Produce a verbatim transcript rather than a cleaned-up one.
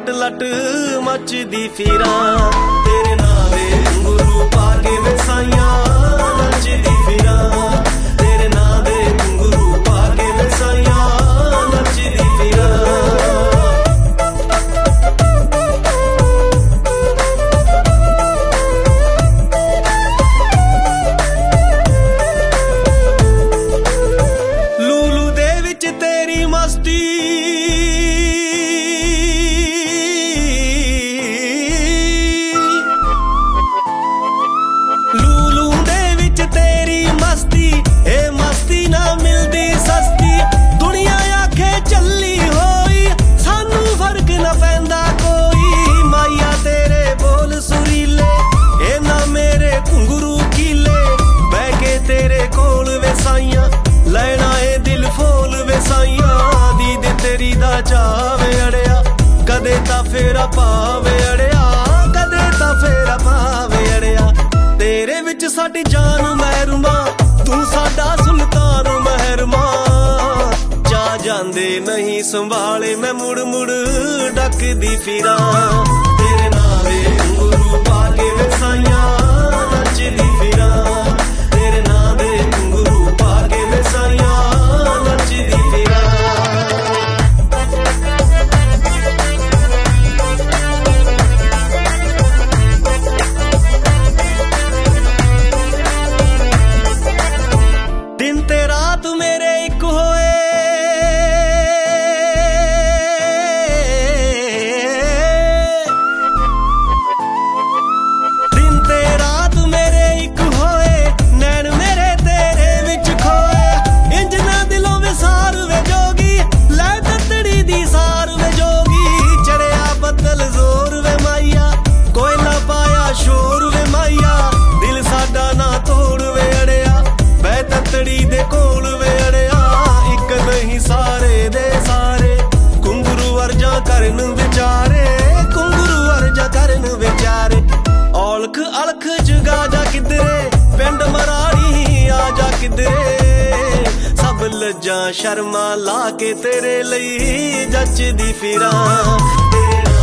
लट लट मचदी फिरां तेरे नां दे घुंघरू पा के वे साइयां नचदी फिरां तेरे नां दे घुंघरू पा के वे साइयां नचदी फिरां लूलू दे विच तेरी मस्ती लूलू दे विच तेरी मस्ती ए मस्ती ना मिलदी सस्ती दुनिया आखे चली होई सानू फर्क ना पैंदा कोई माइया तेरे बोल सुरीले ए ना मेरे घुंघरू कीले बह के तेरे कोल वे साइयां लैना ए दिल फोल वे साइयां दीद तेरी दा चावे अड़िया कदे ता फेरा पावे अड़िया कदे ता फेरा पावे अड़िया तेरे विच साडी जान महरमा तू साडा सुल्तान महरमा जा जांदे नहीं संभाले मैं मुड़ मुड़ डकदी फिरां तेरे नां दे घुंघरू पा के वे साइयां नचदी फिरां तेरे नां दे घुंघरू पा के वे साइयां नचदी फिरां दिन ते रात मेरे एक होए दिन ते रात मेरे एक होए नैन मेरे तेरे विच खोए इंज ना दिलों विसार वे जोगी लै ततड़ी दी सार वे जोगी चढ़िया बदल जोर वे माइया कोयला पाया शोर वे माइया दिल साडा ना तोड़ वे अड़िया बह ततड़ी दे कोल वे अड़िया इक नहीं सारे दे सारे घुंघरू अर्जा करन विचारे घुंघरू अर्जा करन विचारे औलख अलख जगा जा किधरे पिंड मराड़ी आ जा किधरे सब लज्जा शर्मा ला के तेरे लई जचदी फिरां तेरे